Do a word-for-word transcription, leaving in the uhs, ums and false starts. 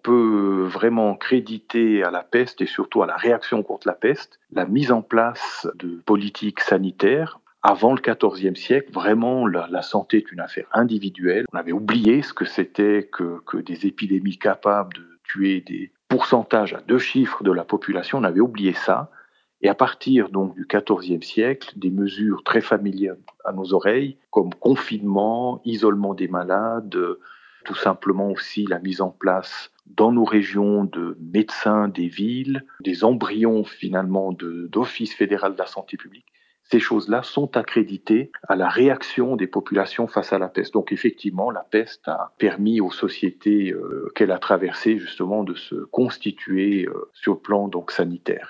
peut vraiment créditer à la peste et surtout à la réaction contre la peste la mise en place de politiques sanitaires. Avant le quatorzième siècle, vraiment, la, la santé est une affaire individuelle. On avait oublié ce que c'était que, que des épidémies capables de tuer des pourcentages à deux chiffres de la population. On avait oublié ça. Et à partir donc du quatorzième siècle, des mesures très familières à nos oreilles, comme confinement, isolement des malades, tout simplement aussi la mise en place dans nos régions de médecins des villes, des embryons finalement de, d'Office fédéral de la santé publique. Ces choses-là sont accréditées à la réaction des populations face à la peste. Donc effectivement, la peste a permis aux sociétés euh, qu'elle a traversées justement de se constituer euh, sur le plan donc sanitaire.